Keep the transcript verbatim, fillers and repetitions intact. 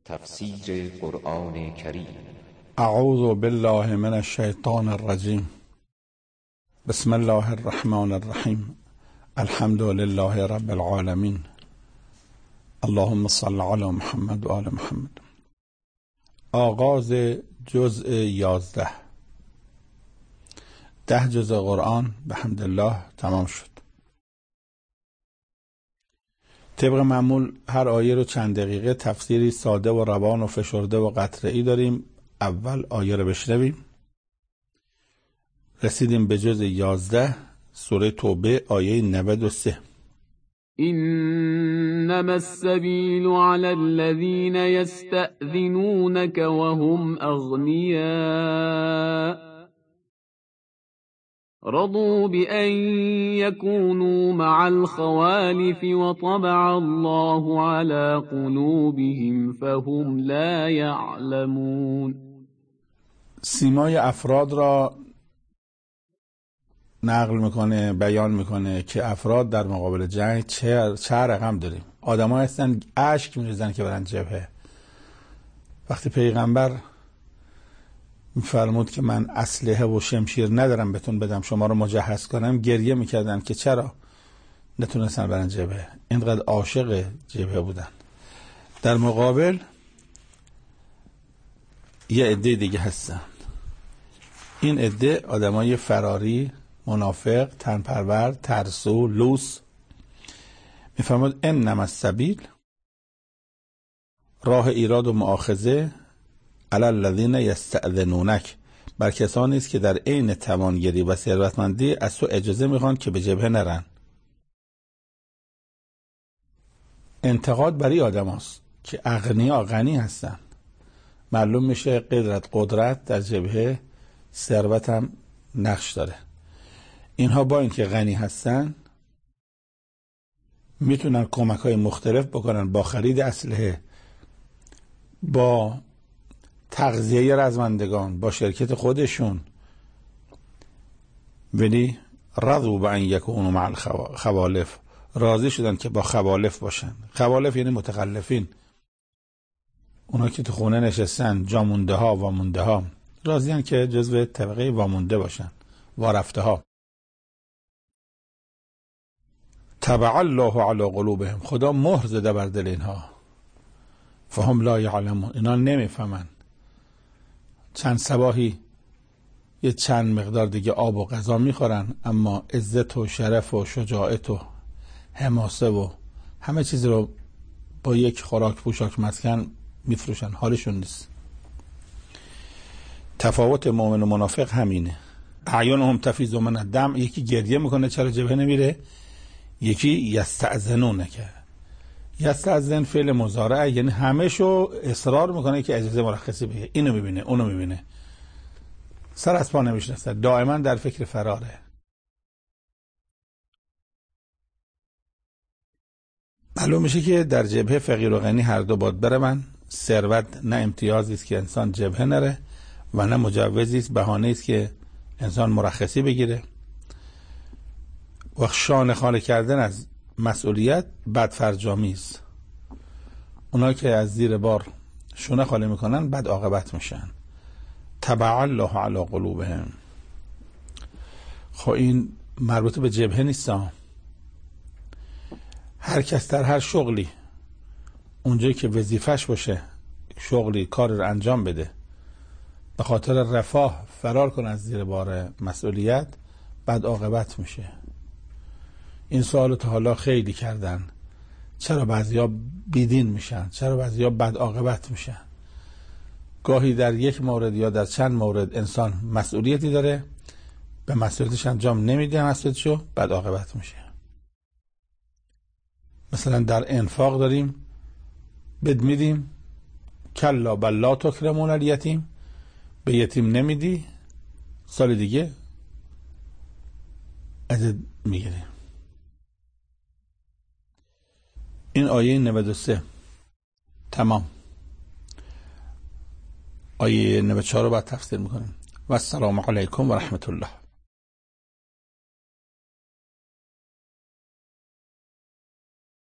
تفسیر قرآن کریم. اعوذ بالله من الشیطان الرجیم. بسم الله الرحمن الرحیم. الحمد لله رب العالمین. اللهم صل علی محمد و آل محمد. آغاز جزء یازده. ده جزء قرآن به حمدالله تمام شد. طبق معمول هر آیه رو چند دقیقه تفسیری ساده و روان و فشرده و قطره‌ای داریم. اول آیه رو بشنویم. رسیدیم به جزء یازده، سوره توبه، آیه نود و سه. إنما السبيل على الذين يستأذنونك وهم أغنياء رضوا بأن يكونوا مع الخوالف وطبع الله على قلوبهم فهم لا يعلمون. سیمای افراد را نقل میکنه، بیان میکنه که افراد در مقابل جنگ چه چه رقم داریم. آدم‌ها هستن اشک میریزن که برن جبهه. وقتی پیغمبر میفرمود که من اسلحه و شمشیر ندارم بهتون بدم شما رو مجهز کنم، گریه میکردن که چرا نتونستن برن جبهه. اینقدر عاشق جبهه بودن. در مقابل یه عده دیگه هستن. این عده آدمای فراری، منافق، تنپرور، ترسو، لوس. میفرمود انما السبیل، راه ایراد و مؤاخذه، علی الذین یستأذنونک، بر کسانی است که در عین توانگری و ثروتمندی از تو اجازه میخوان که به جبهه نرن. انتقاد برای آدم هست که اغنیا غنی هستن، معلوم میشه قدرت قدرت در جبهه، ثروت هم نقش داره. اینها با اینکه غنی هستن میتونن کمک های مختلف بکنن، با خرید اسلحه، با تغذیه رزمندگان، با شرکت خودشون. ولی رضوا بأن یکونوا مع الخوالف، راضی شدن که با خوالف باشن. خوالف یعنی متخلفین، اونا که تو خونه نشستن، جامونده ها، وامونده ها، راضیان که جزو طبقه وامونده باشن، وارفته ها. طبع الله علی قلوبهم، خدا مهر زده بر دل اینها. فهم لا یعلمون، اینا نمیفهمن. چند صباحی یه چند مقدار دیگه آب و غذا میخورن، اما عزت و شرف و شجاعت و حماسه و همه چیز رو با یک خوراک پوشاک مسکن میفروشن، حالشون نیست. تفاوت مؤمن و منافق همینه. اعینهم تفیض من الدم، یکی گریه میکنه چرا جبهه نمیره، یکی یستأذنونک. یستأذن فعل مضارع، یعنی همه شو اصرار میکنه که اجازه مرخصی بگیره، اینو میبینه اونو میبینه، سر از پا نمیشناسه، دائما در فکر فراره. معلوم میشه که در جبهه فقیر و غنی هر دو باید برون. ثروت نه امتیازی است که انسان جبهه نره و نه مجوزی است، بهانه است که انسان مرخصی بگیره. و شانه خاله کردن از مسئولیت بدفرجامی است. اونا که از زیر بار شونه خاله میکنن بد عاقبت میشن. طبع الله علی قلوبهم. خب این مربوط به جبهه نیست. هر کس در هر شغلی اونجایی که وظیفش باشه، شغلی کار رو انجام بده، به خاطر رفاه فرار کنه از زیر بار مسئولیت، بد عاقبت میشه. این سوالو تا حالا خیلی کردن، چرا بعضیا بیدین میشن، چرا بعضیا بد عاقبت میشن. گاهی در یک مورد یا در چند مورد انسان مسئولیتی داره، به مسئولیتش انجام نمیده، مسئولیتشو، بد عاقبت میشه. مثلا در انفاق داریم، بد میدیم، کلا بل لا تکرمون الیتیم، به یتیم نمیدی، سال دیگه ازت میگیریم. این آیه نود و سه تمام. آیه نود و چهار رو بعد تفسیر میکنیم. و السلام علیکم و رحمت الله.